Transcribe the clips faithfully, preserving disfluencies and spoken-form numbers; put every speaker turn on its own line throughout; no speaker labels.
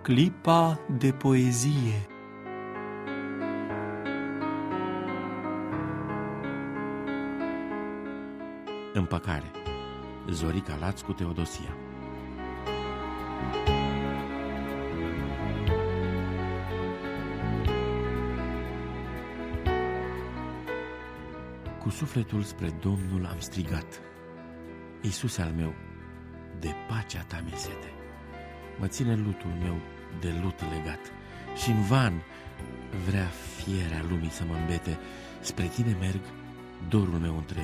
Clipa de poezie.
Împăcare. Zorica Laț cu Teodosia. Cu sufletul spre Domnul am strigat: Iisuse al meu, de pacea ta mi-e sete. Mă ține lutul meu de lut legat și în van vrea fierea lumii să mă îmbete. Spre tine merg, dorul meu întreg.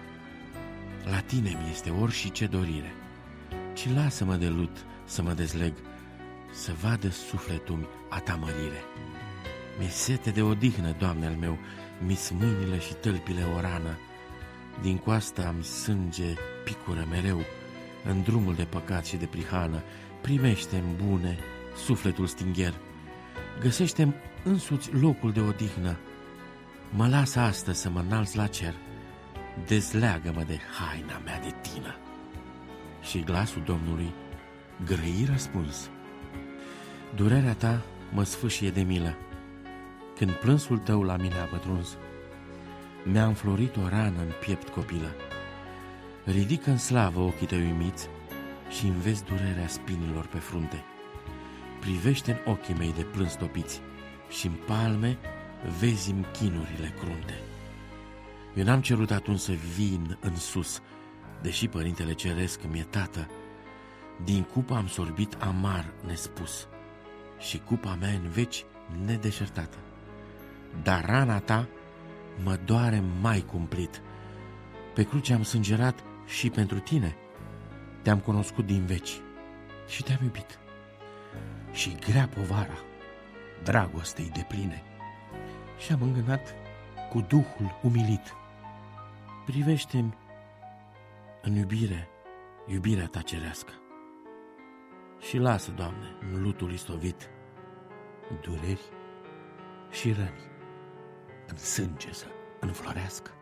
La tine mi este orice dorire, ci lasă-mă de lut să mă dezleg, să vadă sufletul a ta mărire. Mi-e sete de odihnă, Doamne al meu, mi-s mâinile și tălpile o rană. Din coastă am sânge picură mereu, în drumul de păcat și de prihană. Primește-mi, bune, sufletul stingher, găsește-mi însuți locul de odihnă. Mă lasă astăzi să mă înalț la cer, dezleagă-mă de haina mea de tină. Și glasul Domnului grăi răspuns: durerea ta mă sfâșie de milă. Când plânsul tău la mine a pătruns, mi-a înflorit o rană în piept copilă. Ridică în slavă ochii tăi uimiți și înveți durerea spinilor pe frunte. Privește în ochii mei de plâns topiți și în palme vezi-mi chinurile crunte. Eu n-am cerut atunci să vin în sus, deși Părintele Ceresc mi-e tată. Din cupa am sorbit amar nespus și cupa mea în veci nedeșertată. Dar rana ta mă doare mai cumplit. Pe cruce am sângerat și pentru tine. Te-am cunoscut din veci și te-am iubit. Și grea povara dragostei depline și am îngânat cu Duhul umilit. Privește-mi în iubire, iubirea ta cerească, și lasă, Doamne, în lutul istovit dureri și răni în sânge să înflorească.